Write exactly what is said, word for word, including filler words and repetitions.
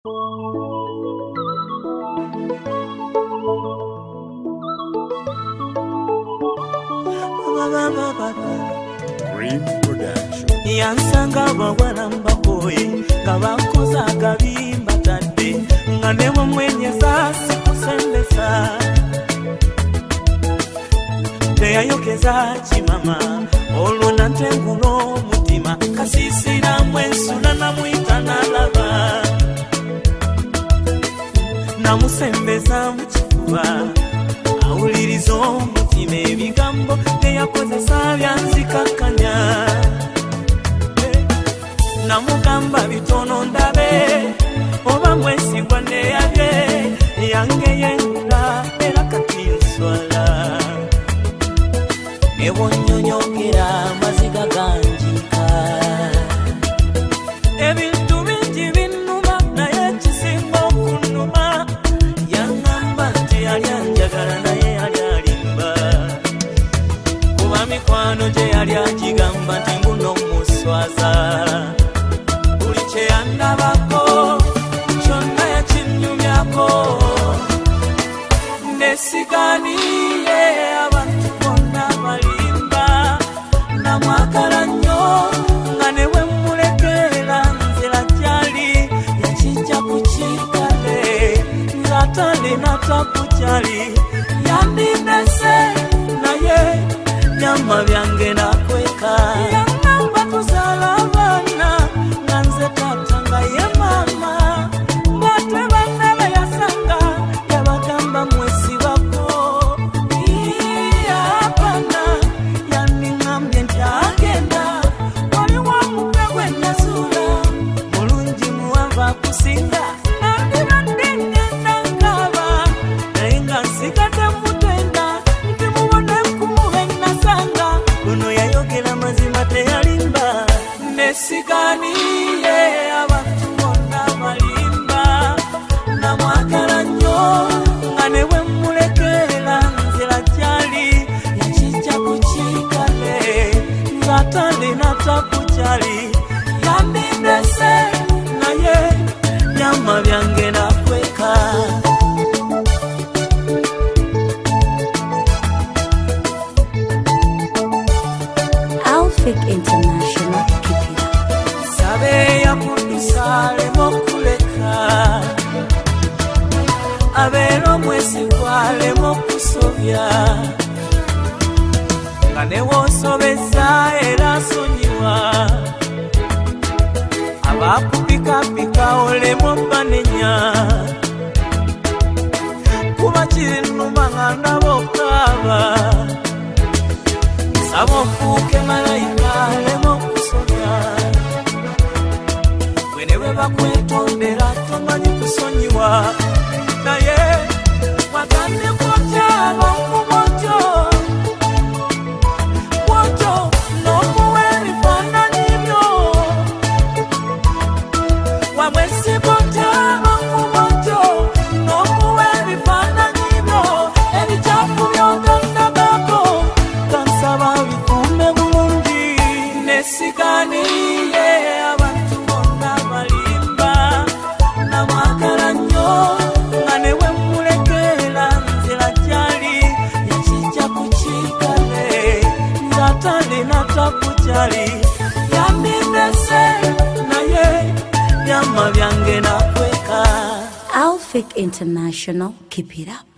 Green Production. Yansanga bawala mbakoye kabakoza akabimba tadde nga ne mwenyeza sikusembesa teyayogeza kimama olwo nantenguno mutima kasisira mwensula namuyita nalaba namusembeza mu kifuba awuliriza omutima ebigambo teyakozesa byanzikakanya namugamba bitono ndabe oba mwesigwa neyabye yange yengula era katinswala ebonyonyogera maziga ganjika ebintu bingi binnuma naye kisinga okunuma yangamba nti yali anjagala naye yali alimba kuba mikwano gye yali agigamba nti nguno muswaza buli kyeyandabako kyonna yakinyumyako nesiganiye abantu bonna balimba namwagala nnyo nga ne bwe mulekera nzira gyali yakijja ku kikale ng'atalina takukyali yandinese naye nyama byange nakweka yangamba tuzaala abaana nga nze tata nga ye maama ng'ate banne be yasanga yabagamba mwesibako iyapana yandiŋambye nti agenda waliwo omukwe gwe nasuula mulungi muwanvu akusinga nandibadde ngenda nkaaba naye nga nsigadde mutenda nti mubone nkumuba ennasanga ono yayogera mazima teyalimba nesiganiye abantu bonna balimba namwagala nnyo nga ne bwe mulekera nzira gyali yakijja ku kikale ng'atalina takukyali yandindese naye nyama byange nakweka Alphic International, keep it up. sabe yakudusa alema okuleka abeera omwesigwa alema okusobya nga newosobeza era asonyiwa abakupikapika olema obanenya kuba kirinuma nga ndaba okaaba saba ofuuke malayika alema okusobya bwene bwe bakwetondera tomanyi kusonyiwa naye watandika otyaba okubotyo bwotyo n'okuwa ebifaananyi byo wamwesiga otyaba okubotyo n'okuwa ebifaananyi byo ebikyafu by'otandabako kansaba bikuume bulungi nesiganiye abantu bonna balimba namwagala nnyo nga ne bwe mulekera nzira gyali yakijja ku kikale ng'atalina takukyali yandindese naye nyama byange nakweka Alphic International, keep it up.